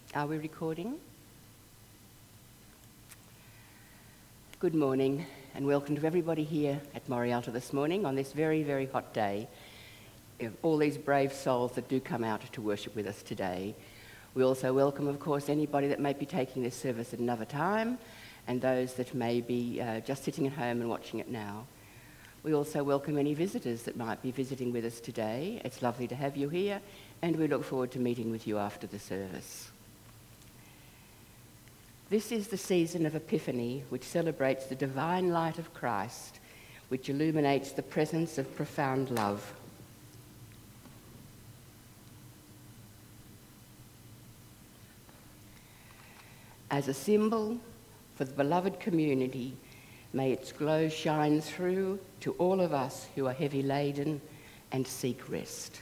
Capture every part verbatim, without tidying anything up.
Are we recording? Good morning and welcome to everybody here at Morialta this morning on this very, very hot day. All these brave souls that do come out to worship with us today. We also welcome, of course, anybody that may be taking this service at another time and those that may be uh, just sitting at home and watching it now. We also welcome any visitors that might be visiting with us today. It's lovely to have you here and we look forward to meeting with you after the service. This is the season of Epiphany, which celebrates the divine light of Christ, which illuminates the presence of profound love. As a symbol for the beloved community, may its glow shine through to all of us who are heavy laden and seek rest.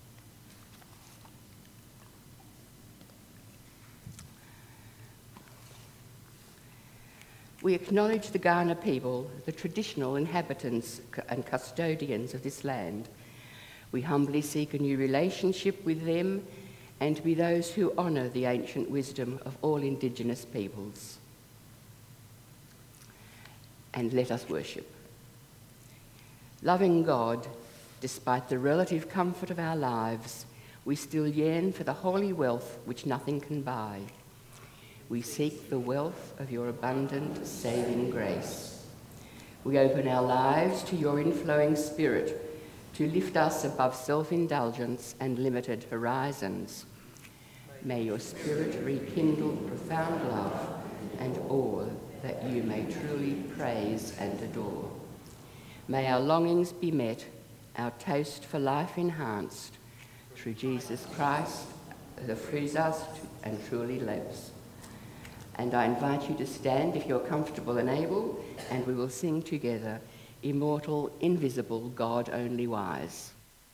We acknowledge the Kaurna people, the traditional inhabitants and custodians of this land. We humbly seek a new relationship with them and be those who honour the ancient wisdom of all Indigenous peoples. And let us worship. Loving God, despite the relative comfort of our lives, we still yearn for the holy wealth which nothing can buy. We seek the wealth of your abundant saving grace. We open our lives to your inflowing spirit to lift us above self-indulgence and limited horizons. May your spirit rekindle profound love and awe that you may truly praise and adore. May our longings be met, our taste for life enhanced through Jesus Christ that frees us and truly lives. And I invite you to stand if you're comfortable and able, and we will sing together, Immortal, Invisible, God Only Wise.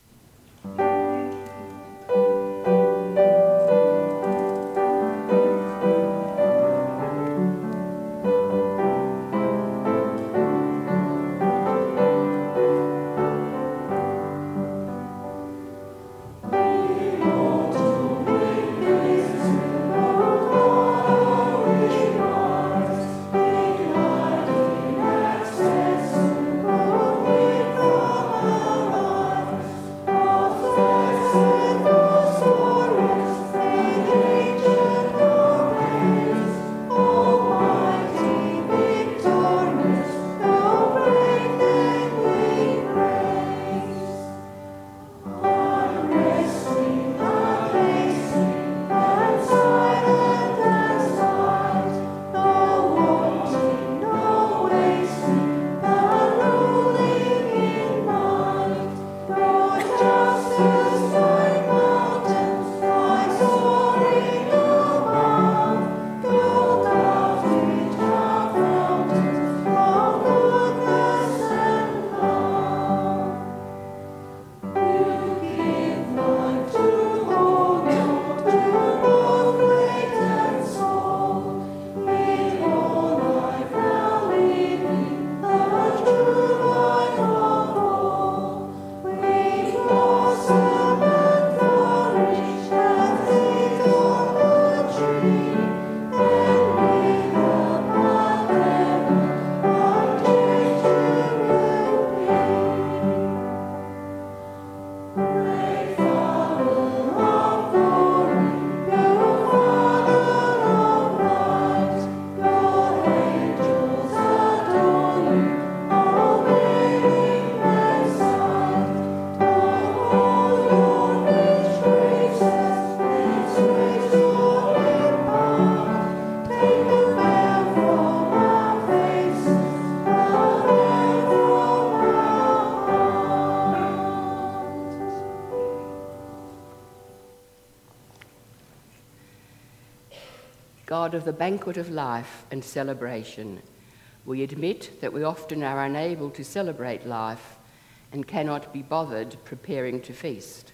God of the banquet of life and celebration, we admit that we often are unable to celebrate life and cannot be bothered preparing to feast.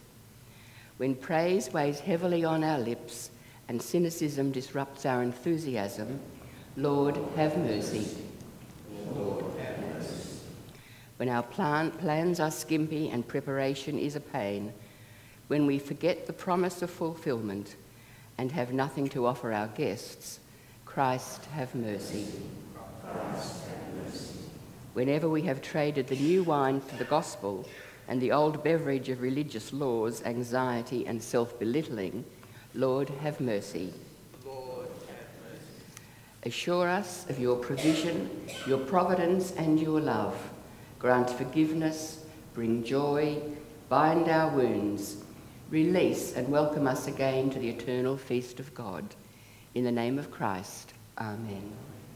When praise weighs heavily on our lips and cynicism disrupts our enthusiasm, Lord, have mercy. Lord, have mercy. When our plan- plans are skimpy and preparation is a pain, when we forget the promise of fulfillment, and have nothing to offer our guests, Christ, have mercy. Christ, have mercy. Whenever we have traded the new wine for the gospel and the old beverage of religious laws, anxiety, and self-belittling, Lord, have mercy. Lord, have mercy. Assure us of your provision, your providence, and your love. Grant forgiveness, bring joy, bind our wounds, release and welcome us again to the eternal feast of God. In the name of Christ, amen.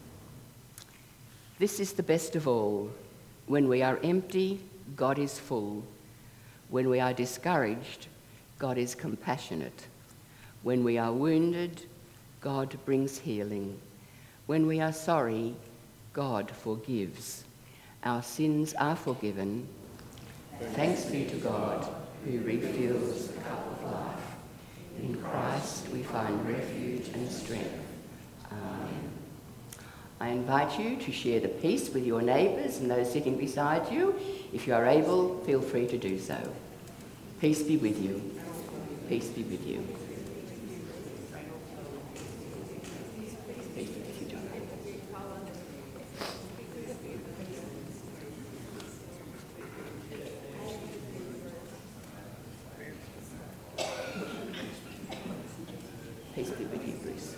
This is the best of all. When we are empty, God is full. When we are discouraged, God is compassionate. When we are wounded, God brings healing. When we are sorry, God forgives. Our sins are forgiven. Thanks be to God, who refills the cup of life. In Christ we find refuge and strength. Amen. I invite you to share the peace with your neighbours and those sitting beside you. If you are able, feel free to do so. Peace be with you. Peace be with you. Peace be with you, John. Peace be with you, Bruce.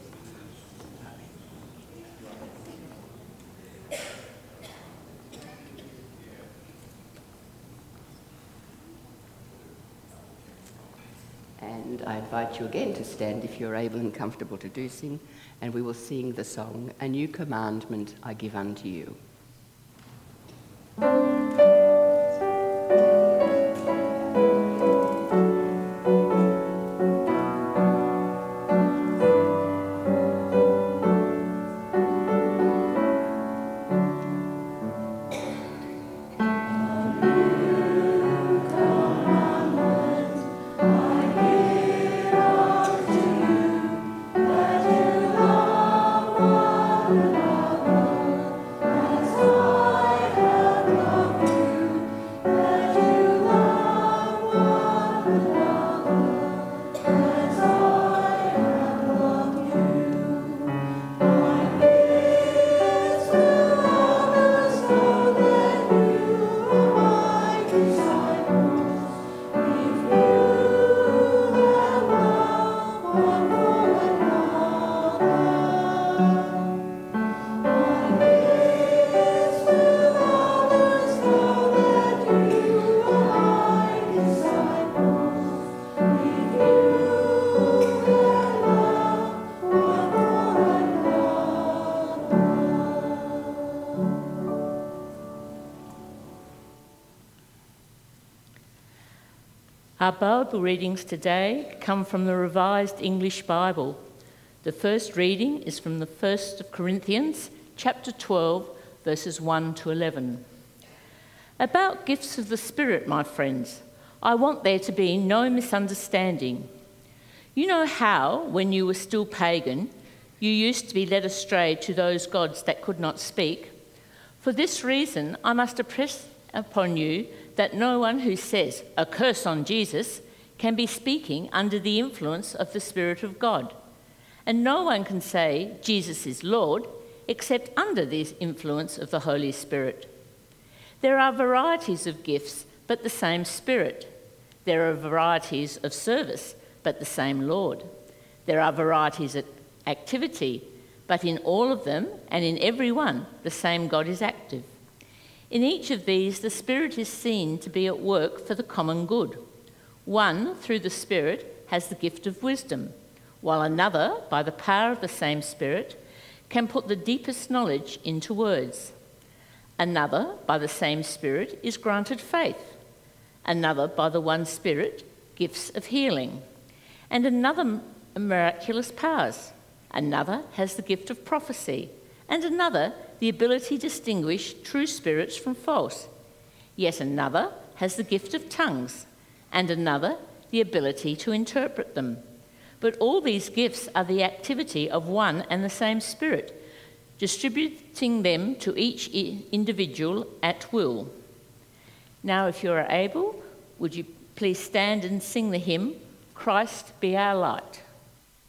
And I invite you again to stand if you're able and comfortable to do so, and we will sing the song, A New Commandment I Give Unto You. Our Bible readings today come from the Revised English Bible. The first reading is from the First of Corinthians, chapter twelve, verses one to eleven. About gifts of the Spirit, my friends, I want there to be no misunderstanding. You know how, when you were still pagan, you used to be led astray to those gods that could not speak. For this reason, I must impress upon you that no one who says a curse on Jesus can be speaking under the influence of the Spirit of God. And no one can say Jesus is Lord except under the influence of the Holy Spirit. There are varieties of gifts, but the same Spirit. There are varieties of service, but the same Lord. There are varieties of activity, but in all of them and in every one, the same God is active. In each of these, the Spirit is seen to be at work for the common good. One, through the Spirit, has the gift of wisdom, while another, by the power of the same Spirit, can put the deepest knowledge into words. Another, by the same Spirit, is granted faith. Another, by the one Spirit, gifts of healing. And another, miraculous powers. Another has the gift of prophecy. And another, the ability to distinguish true spirits from false. Yet another has the gift of tongues, and another the ability to interpret them. But all these gifts are the activity of one and the same Spirit, distributing them to each individual at will. Now, if you are able, would you please stand and sing the hymn, Christ Be Our Light.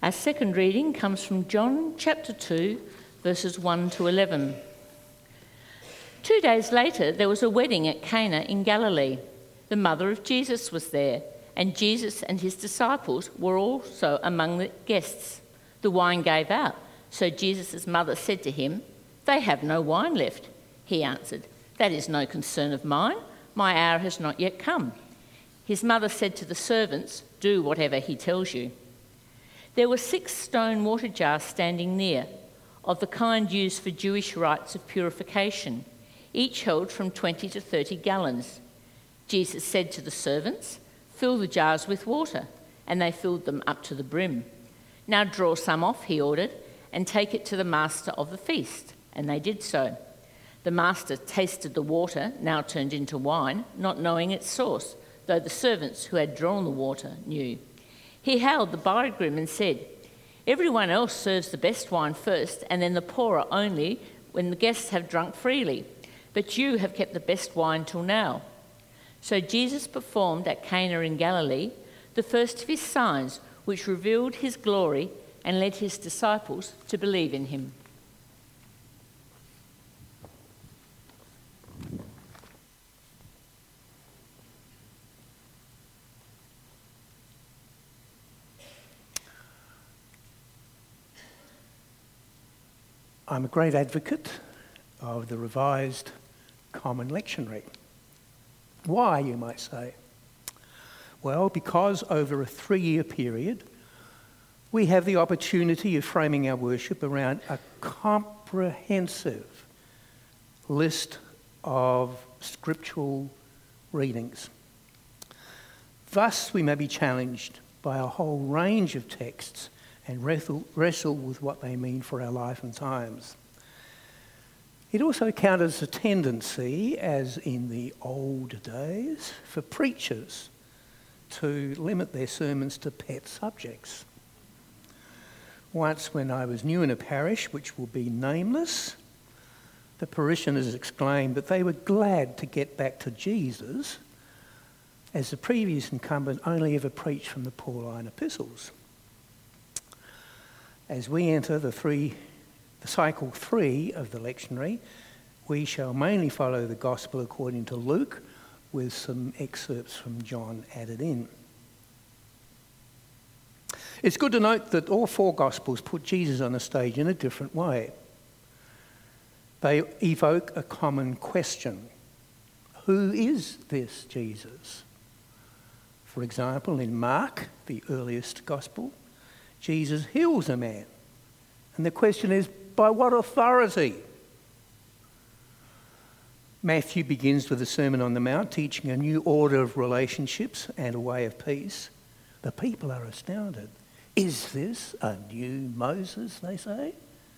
Our second reading comes from John chapter two, verses one to eleven. Two days later, there was a wedding at Cana in Galilee. The mother of Jesus was there, and Jesus and his disciples were also among the guests. The wine gave out, so Jesus' mother said to him, "They have no wine left." He answered, "That is no concern of mine. My hour has not yet come." His mother said to the servants, "Do whatever he tells you." There were six stone water jars standing near, of the kind used for Jewish rites of purification. Each held from twenty to thirty gallons. Jesus said to the servants, "Fill the jars with water," and they filled them up to the brim. "Now draw some off," he ordered, "and take it to the master of the feast." And they did so. The master tasted the water, now turned into wine, not knowing its source, though the servants who had drawn the water knew. He hailed the bridegroom and said, "Everyone else serves the best wine first, and then the poorer only when the guests have drunk freely. But you have kept the best wine till now." So Jesus performed at Cana in Galilee the first of his signs, which revealed his glory and led his disciples to believe in him. I'm a great advocate of the Revised Common Lectionary. Why, you might say? Well, because over a three-year period, we have the opportunity of framing our worship around a comprehensive list of scriptural readings. Thus, we may be challenged by a whole range of texts and wrestle, wrestle with what they mean for our life and times. It also counters a tendency, as in the old days, for preachers to limit their sermons to pet subjects. Once, when I was new in a parish, which will be nameless, the parishioners exclaimed that they were glad to get back to Jesus, as the previous incumbent only ever preached from the Pauline epistles. As we enter the three, the cycle three of the lectionary, we shall mainly follow the Gospel according to Luke, with some excerpts from John added in. It's good to note that all four Gospels put Jesus on the stage in a different way. They evoke a common question. Who is this Jesus? For example, in Mark, the earliest Gospel, Jesus heals a man. And the question is, by what authority? Matthew begins with the Sermon on the Mount, teaching a new order of relationships and a way of peace. The people are astounded. Is this a new Moses, they say?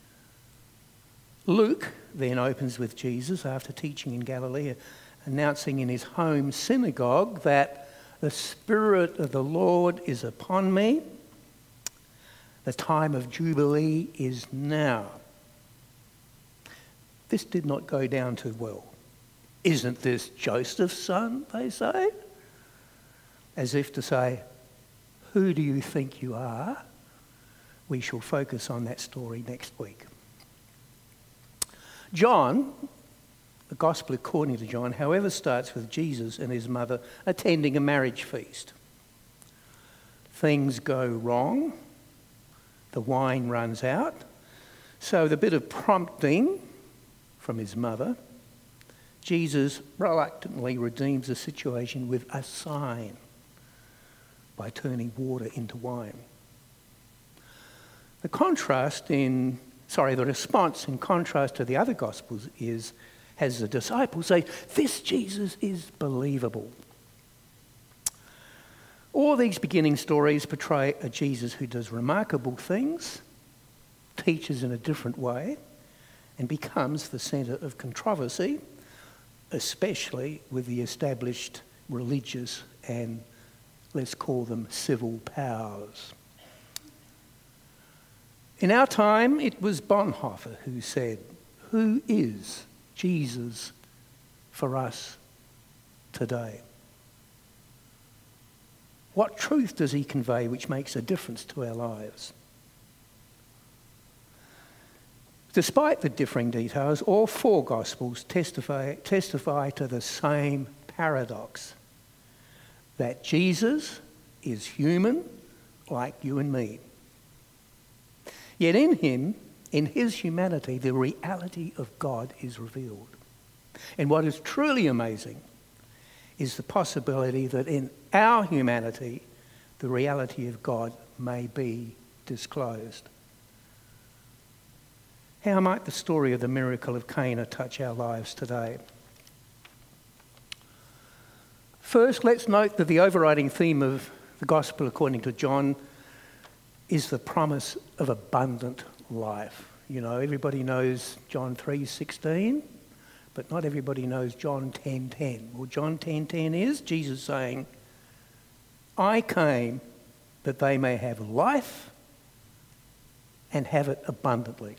Luke then opens with Jesus after teaching in Galilee, announcing in his home synagogue that the Spirit of the Lord is upon me. The time of Jubilee is now. This did not go down too well. Isn't this Joseph's son, they say? As if to say, who do you think you are? We shall focus on that story next week. John, the Gospel according to John, however, starts with Jesus and his mother attending a marriage feast. Things go wrong. The wine runs out. So with a bit of prompting from his mother, Jesus reluctantly redeems the situation with a sign by turning water into wine. The contrast in, sorry, the response in contrast to the other Gospels is, has the disciples say, this Jesus is believable. All these beginning stories portray a Jesus who does remarkable things, teaches in a different way, and becomes the centre of controversy, especially with the established religious and, let's call them, civil powers. In our time, it was Bonhoeffer who said, who is Jesus for us today? What truth does he convey which makes a difference to our lives? Despite the differing details, all four Gospels testify, testify to the same paradox, that Jesus is human like you and me. Yet in him, in his humanity, the reality of God is revealed. And what is truly amazing is the possibility that in our humanity, the reality of God may be disclosed. How might the story of the miracle of Cana touch our lives today? First, let's note that the overriding theme of the Gospel according to John is the promise of abundant life. You know, everybody knows John three sixteen, but not everybody knows John ten ten. Well, John ten ten is Jesus saying, I came that they may have life and have it abundantly.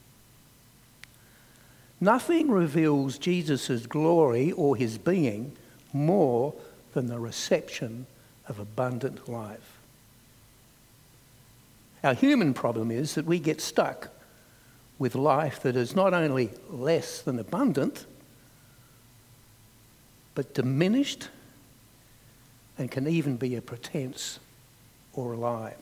Nothing reveals Jesus' glory or his being more than the reception of abundant life. Our human problem is that we get stuck with life that is not only less than abundant, but diminished and can even be a pretense or a lie.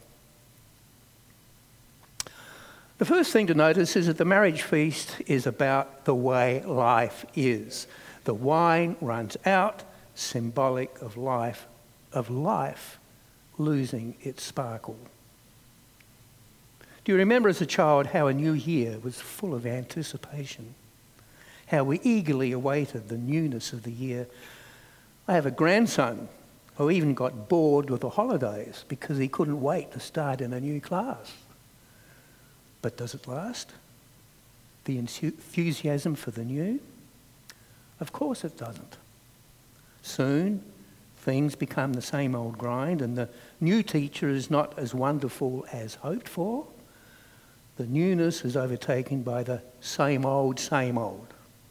The first thing to notice is that the marriage feast is about the way life is. The wine runs out, symbolic of life, of life losing its sparkle. Do you remember as a child how a new year was full of anticipation? How we eagerly awaited the newness of the year? I have a grandson who even got bored with the holidays because he couldn't wait to start in a new class. But does it last? The enthusiasm for the new? Of course it doesn't. Soon, things become the same old grind, and the new teacher is not as wonderful as hoped for. The newness is overtaken by the same old, same old.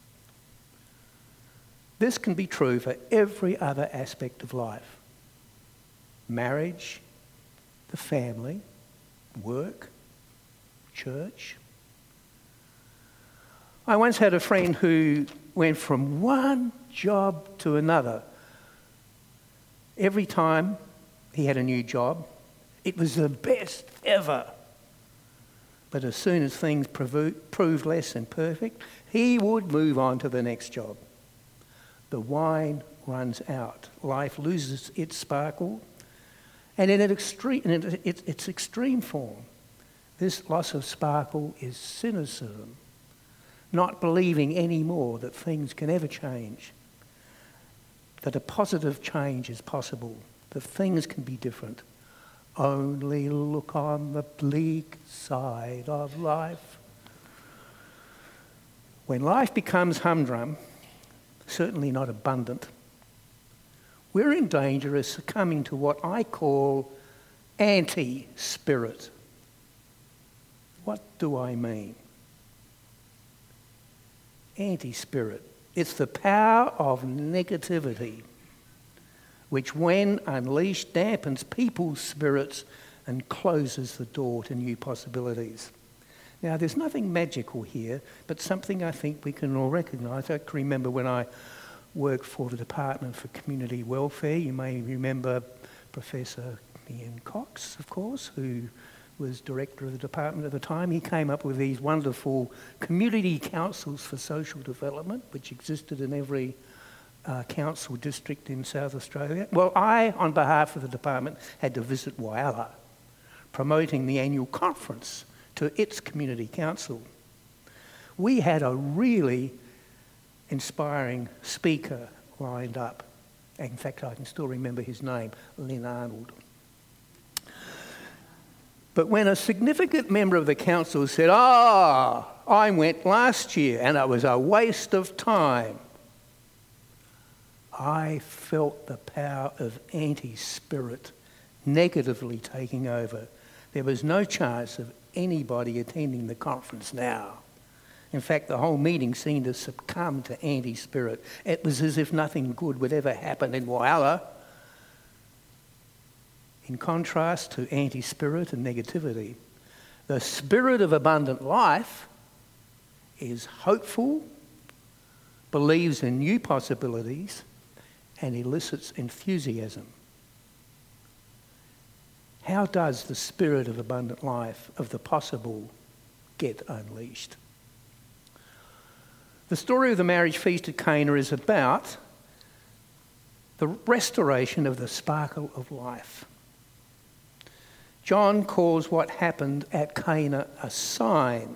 This can be true for every other aspect of life. Marriage, the family, work, church. I once had a friend who went from one job to another. Every time he had a new job, it was the best ever. But as soon as things proved less than perfect, he would move on to the next job. The wine runs out. Life loses its sparkle. And in, extreme, in its extreme form, this loss of sparkle is cynicism, not believing anymore that things can ever change, that a positive change is possible, that things can be different. Only look on the bleak side of life. When life becomes humdrum, certainly not abundant, we're in danger of succumbing to what I call anti-spirit. What do I mean? Anti-spirit. It's the power of negativity, which when unleashed dampens people's spirits and closes the door to new possibilities. Now, there's nothing magical here, but something I think we can all recognise. I can remember when I worked for the Department for Community Welfare. You may remember Professor Ian Cox, of course, who was director of the department at the time. He came up with these wonderful community councils for social development, which existed in every uh, council district in South Australia. Well, I, on behalf of the department, had to visit Whyalla, promoting the annual conference to its community council. We had a really inspiring speaker lined up. In fact, I can still remember his name, Lynn Arnold. But when a significant member of the council said, ah, oh, I went last year and it was a waste of time, I felt the power of anti-spirit negatively taking over. There was no chance of anybody attending the conference now. In fact, the whole meeting seemed to succumb to anti-spirit. It was as if nothing good would ever happen in Whyalla. In contrast to anti-spirit and negativity, the spirit of abundant life is hopeful, believes in new possibilities, and elicits enthusiasm. How does the spirit of abundant life, of the possible, get unleashed? The story of the marriage feast at Cana is about the restoration of the sparkle of life. John calls what happened at Cana a sign.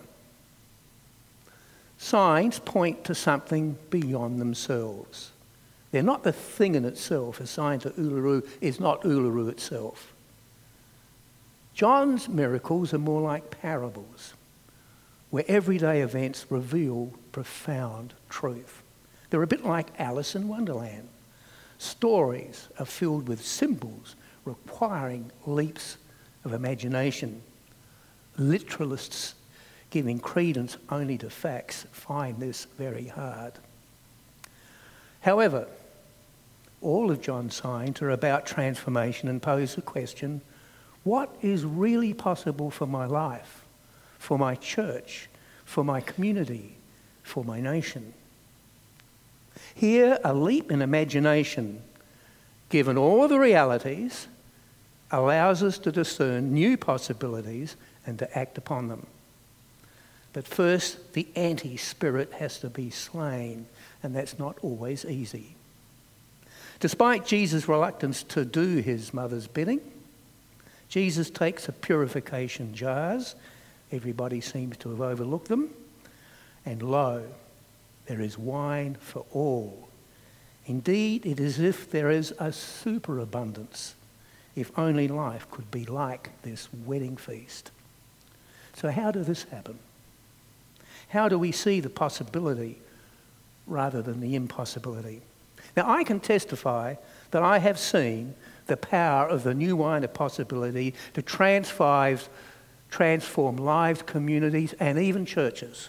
Signs point to something beyond themselves. They're not the thing in itself. A sign to Uluru is not Uluru itself. John's miracles are more like parables, where everyday events reveal profound truth. They're a bit like Alice in Wonderland. Stories are filled with symbols requiring leaps of imagination. Literalists giving credence only to facts find this very hard. However, all of John's signs are about transformation and pose the question, what is really possible for my life, for my church, for my community, for my nation? Here, a leap in imagination, given all the realities, allows us to discern new possibilities and to act upon them. But first, the anti-spirit has to be slain, and that's not always easy. Despite Jesus' reluctance to do his mother's bidding, Jesus takes the purification jars, everybody seems to have overlooked them, and lo, there is wine for all. Indeed, it is as if there is a superabundance, if only life could be like this wedding feast. So how did this happen? How do we see the possibility rather than the impossibility? Now, I can testify that I have seen the power of the new wine of possibility to transform, transform lives, communities, and even churches.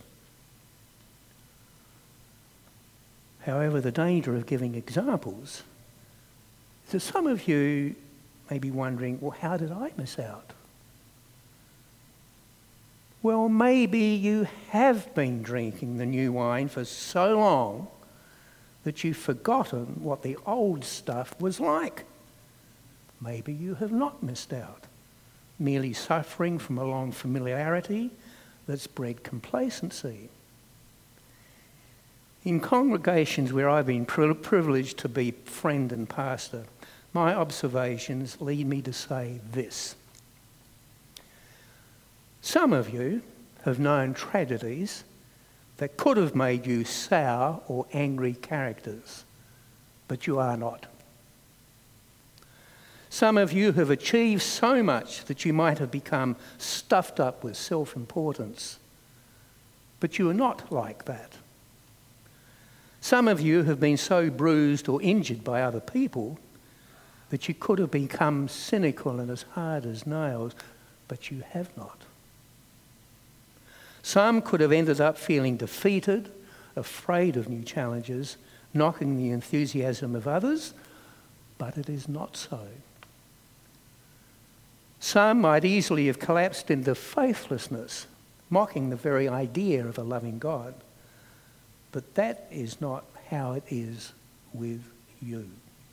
However, the danger of giving examples is that some of you may be wondering, well, how did I miss out? Well, maybe you have been drinking the new wine for so long that you've forgotten what the old stuff was like. Maybe you have not missed out, merely suffering from a long familiarity that's bred complacency. In congregations where I've been privileged to be friend and pastor, my observations lead me to say this. Some of you have known tragedies that could have made you sour or angry characters, but you are not. Some of you have achieved so much that you might have become stuffed up with self-importance, but you are not like that. Some of you have been so bruised or injured by other people that you could have become cynical and as hard as nails, but you have not. Some could have ended up feeling defeated, afraid of new challenges, knocking the enthusiasm of others, but it is not so. Some might easily have collapsed into faithlessness, mocking the very idea of a loving God. But that is not how it is with you.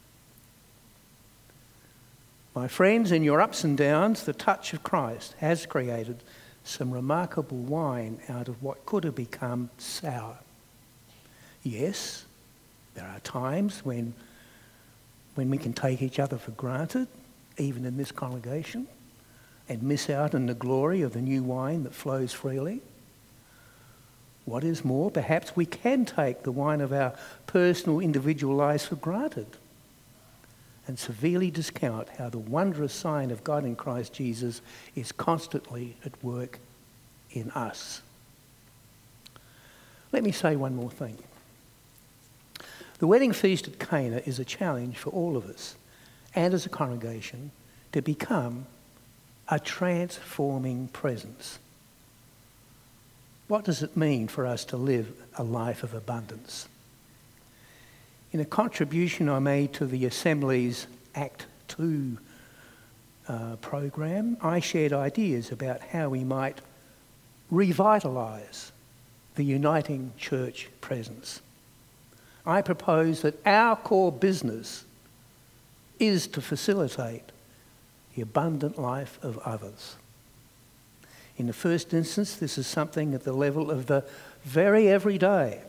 My friends, in your ups and downs, the touch of Christ has created some remarkable wine out of what could have become sour. Yes, there are times when, when we can take each other for granted, even in this congregation, and miss out on the glory of the new wine that flows freely. What is more, perhaps we can take the wine of our personal, individual lives for granted and severely discount how the wondrous sign of God in Christ Jesus is constantly at work in us. Let me say one more thing. The wedding feast at Cana is a challenge for all of us and as a congregation to become a transforming presence. What does it mean for us to live a life of abundance? In a contribution I made to the Assembly's Act two uh, program, I shared ideas about how we might revitalise the the uniting church presence. I propose that our core business is to facilitate the abundant life of others. In the first instance, this is something at the level of the very everyday.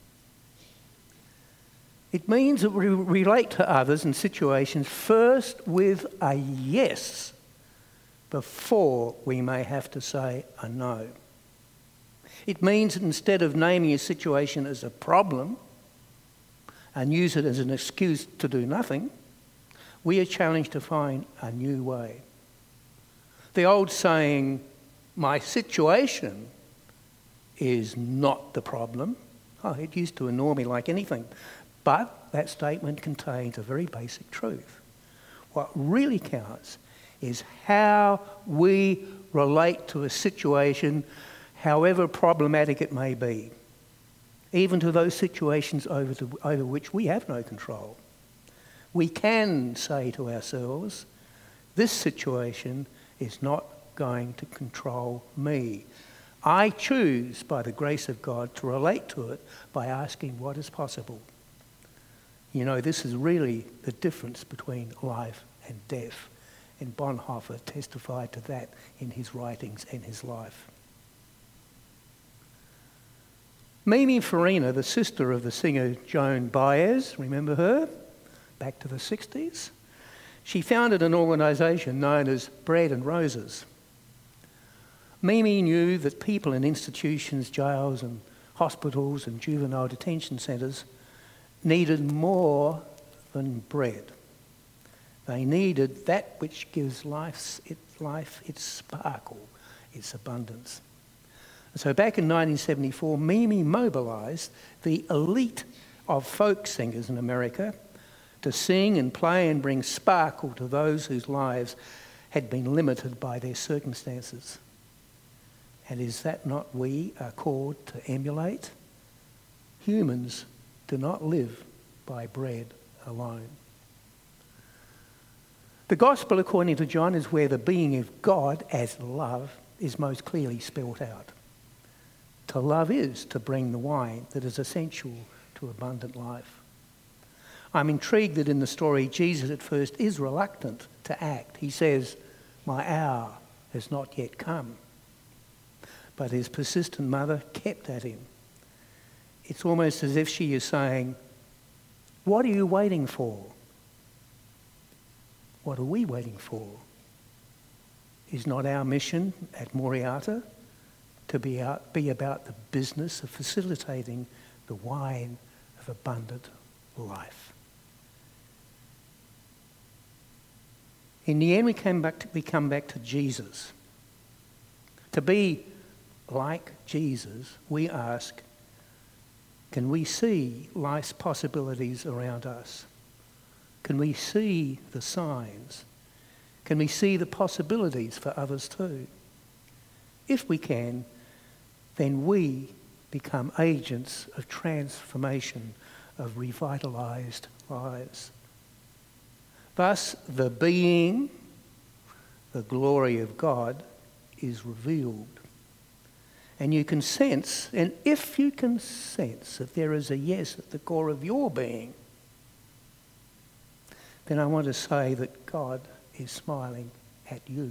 It means that we relate to others and situations first with a yes before we may have to say a no. It means that instead of naming a situation as a problem and use it as an excuse to do nothing, we are challenged to find a new way. The old saying, "My situation is not the problem," oh, it used to annoy me like anything. But that statement contains a very basic truth. What really counts is how we relate to a situation, however problematic it may be, even to those situations over, the, over which we have no control. We can say to ourselves, this situation is not going to control me. I choose, by the grace of God, to relate to it by asking what is possible. You know, this is really the difference between life and death. And Bonhoeffer testified to that in his writings and his life. Mimi Farina, the sister of the singer Joan Baez, remember her? Back to the sixties. She founded an organisation known as Bread and Roses. Mimi knew that people in institutions, jails and hospitals and juvenile detention centres needed more than bread. They needed that which gives life its, life its sparkle, its abundance. And so back in nineteen seventy-four, Mimi mobilised the elite of folk singers in America to sing and play and bring sparkle to those whose lives had been limited by their circumstances. And is that not we are called to emulate? Humans do not live by bread alone. The Gospel, according to John, is where the being of God as love is most clearly spelt out. To love is to bring the wine that is essential to abundant life. I'm intrigued that in the story, Jesus at first is reluctant to act. He says, "My hour has not yet come." But his persistent mother kept at him. It's almost as if she is saying, "What are you waiting for?" What are we waiting for? Is not our mission at Moriata to be, out, be about the business of facilitating the wine of abundant life? In the end, we, came back to, we come back to Jesus. To be like Jesus, we ask, can we see life's possibilities around us? Can we see the signs? Can we see the possibilities for others too? If we can, then we become agents of transformation, of revitalised lives. Thus, the being, the glory of God, is revealed. And you can sense, and if you can sense that there is a yes at the core of your being, then I want to say that God is smiling at you.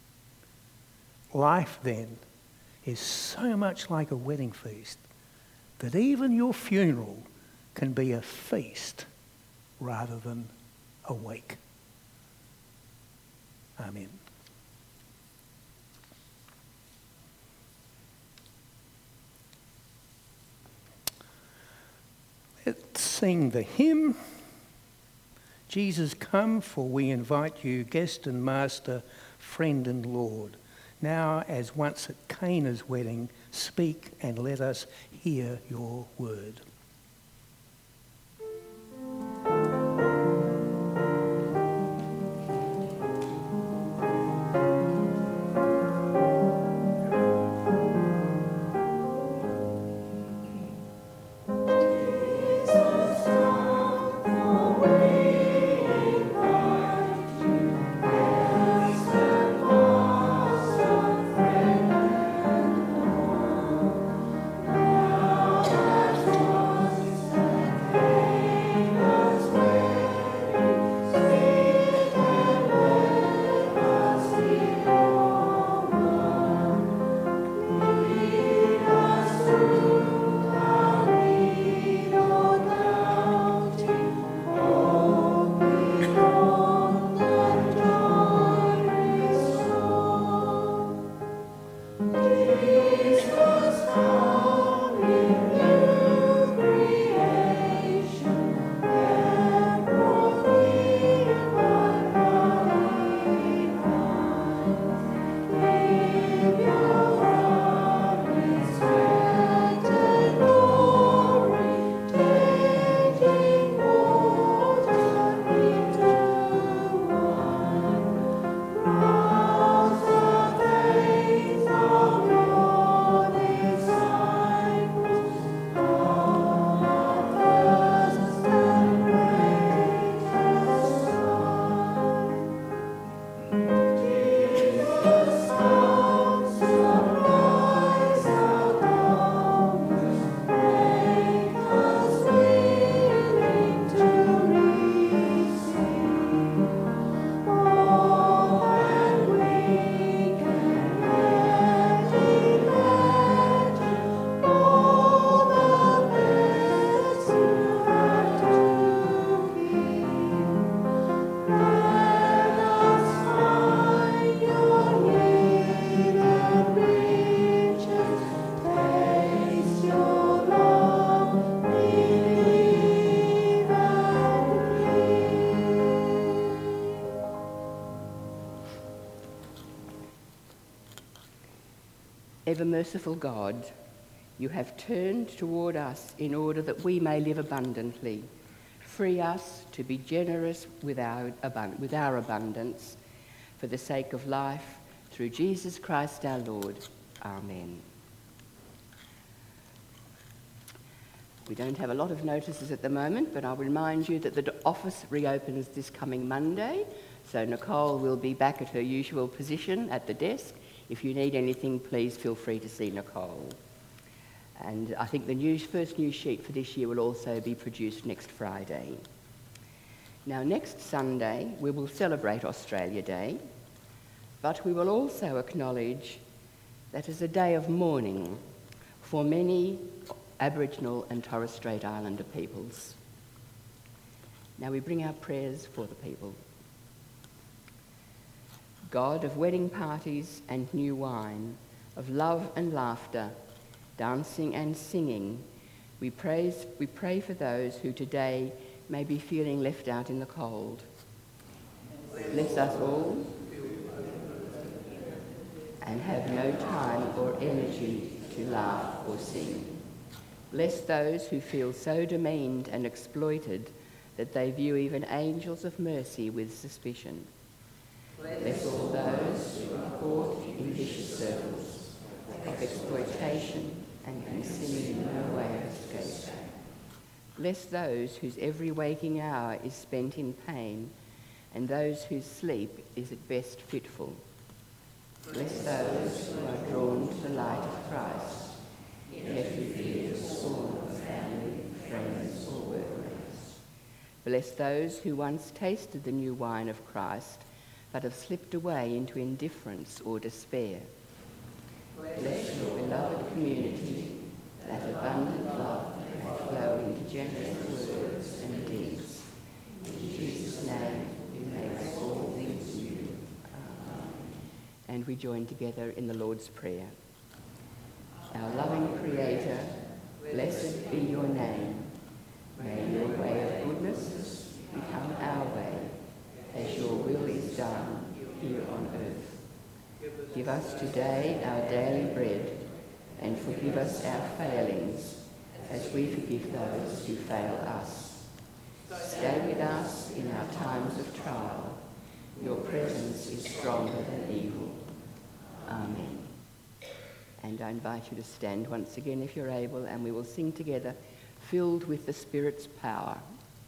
Life, then, is so much like a wedding feast that even your funeral can be a feast rather than a wake. Amen. Let's sing the hymn, Jesus Come, for we invite you, guest and master, friend and Lord. Now, as once at Cana's wedding, speak and let us hear your word. Thank Ever merciful God, you have turned toward us in order that we may live abundantly. Free us to be generous with our, abund- with our abundance for the sake of life, through Jesus Christ our Lord. Amen. We don't have a lot of notices at the moment, but I'll remind you that the office reopens this coming Monday, so Nicole will be back at her usual position at the desk. If you need anything, please feel free to see Nicole. And I think the news, first news sheet for this year will also be produced next Friday. Now, next Sunday, we will celebrate Australia Day, but we will also acknowledge that as a day of mourning for many Aboriginal and Torres Strait Islander peoples. Now we bring our prayers for the people. God of wedding parties and new wine, of love and laughter, dancing and singing, we praise, we pray for those who today may be feeling left out in the cold. Bless us all and have no time or energy to laugh or sing. Bless those who feel so demeaned and exploited that they view even angels of mercy with suspicion. Bless all those who are caught in vicious circles of exploitation and can see no way of escape. Bless those whose every waking hour is spent in pain and those whose sleep is at best fitful. Bless those who are drawn to the light of Christ, yet who fear the scorn of family, friends, or workmates. Bless those who once tasted the new wine of Christ, but have slipped away into indifference or despair. Bless your beloved community, that abundant love may flow into generous words and deeds. In Jesus' name, we make all things new. Amen. And we join together in the Lord's Prayer. Our loving Creator, blessed be your name. May your way of goodness become our way, as your will is done here on earth. Give us today our daily bread, and forgive us our failings, as we forgive those who fail us. Stay with us in our times of trial. Your presence is stronger than evil. Amen. And I invite you to stand once again if you're able, and we will sing together, Filled with the Spirit's Power.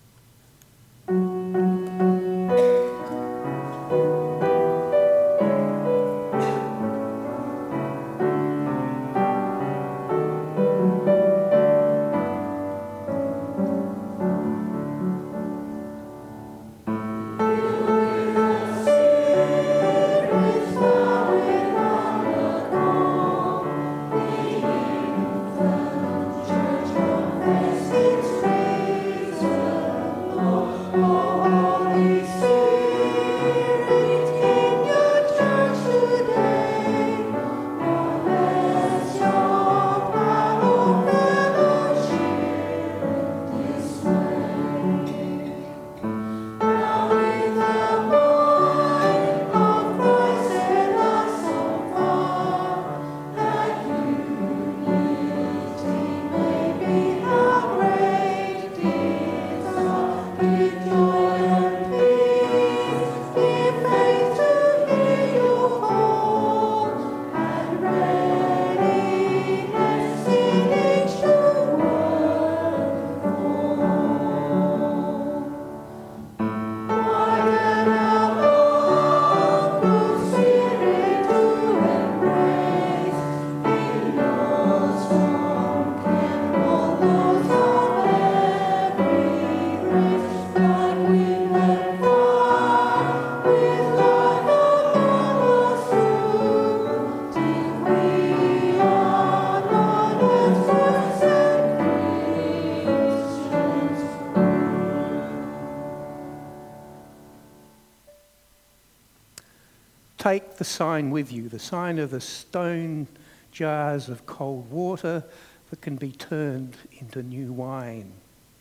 Take the sign with you, the sign of the stone jars of cold water that can be turned into new wine.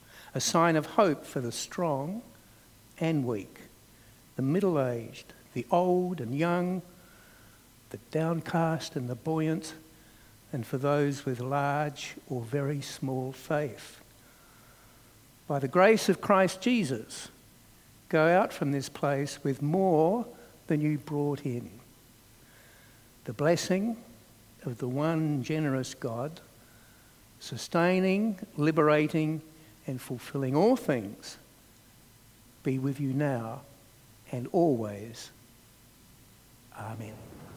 A sign of hope for the strong and weak, the middle-aged, the old and young, the downcast and the buoyant, and for those with large or very small faith. By the grace of Christ Jesus, go out from this place with more than you brought in. The blessing of the one generous God, sustaining, liberating, and fulfilling all things, be with you now and always. Amen.